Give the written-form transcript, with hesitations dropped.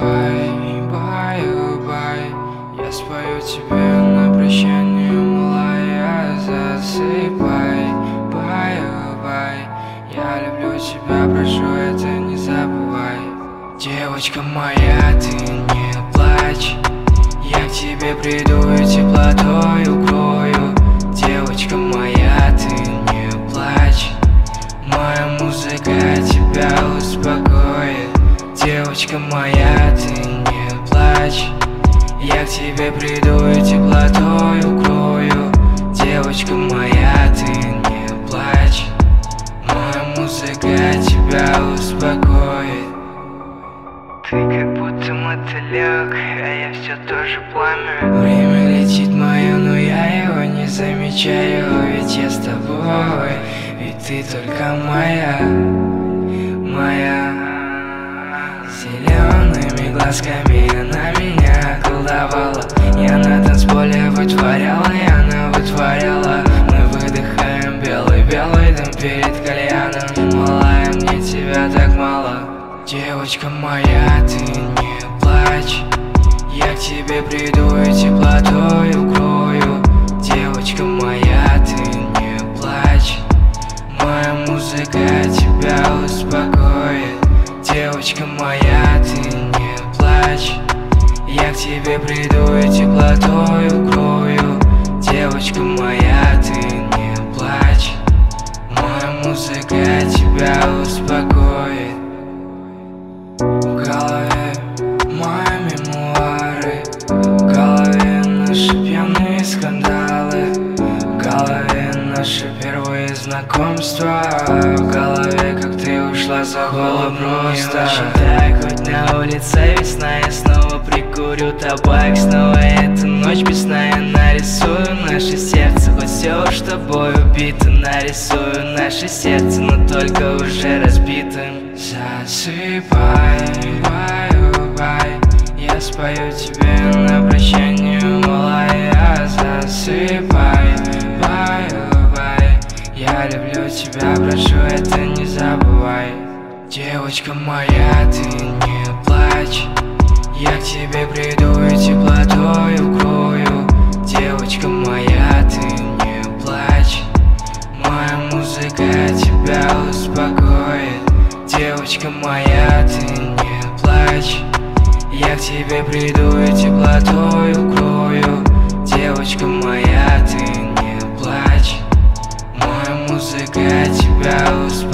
бай, я спою тебе на прощание, малая, засыпай. Бай, я люблю тебя, прошу, это не забывай. Девочка моя, ты не плачь, я к тебе приду и теплотой укрою. Девочка моя, ты не плачь, моя музыка тебя успокоит. Девочка моя, ты не плачь, я к тебе приду и теплотой укрою. Девочка моя, ты не плачь, моя музыка тебя успокоит. Ты как будто мотылек, а я все тоже пламя. Время летит мое, но я его не замечаю. Ведь я с тобой, ведь ты только моя. Зелеными глазками она меня колдовала. Я на танцполе вытворяла, и она вытворяла. Мы выдыхаем белый дым перед кальяном. Малая, мне тебя так мало. Девочка моя, ты не плачь, я к тебе приду и теплотой укрою. Девочка моя, ты не плачь, моя музыка тебя успокоит. Девочка моя, ты не плачь, я к тебе приду и теплотой укрою. Девочка моя, ты не плачь, моя музыка тебя успокоит. В голове мои мемуары, в голове наши пьяные скандалы, в голове наши первые знакомства, в голове, как ты ушла за голову просто. Считай, хоть на улице весна, я снова прикурю табак. Снова эта ночь без сна, я нарисую наше сердце. Хоть все уж тобой убито, нарисую наше сердце, но только уже разбитым. Засыпай, бай, я спою тебе на прощание, малая, засыпай. Бай, я люблю тебя, прошу, это не забывай. Девочка моя, ты не плачь, я к тебе приду и теплотой укрою. Девочка моя, ты не плачь, моя музыка тебя успокоит. Девочка моя, ты не плачь, я к тебе приду и теплотой укрою. Девочка моя, ты не плачь, моя музыка тебя успокоит.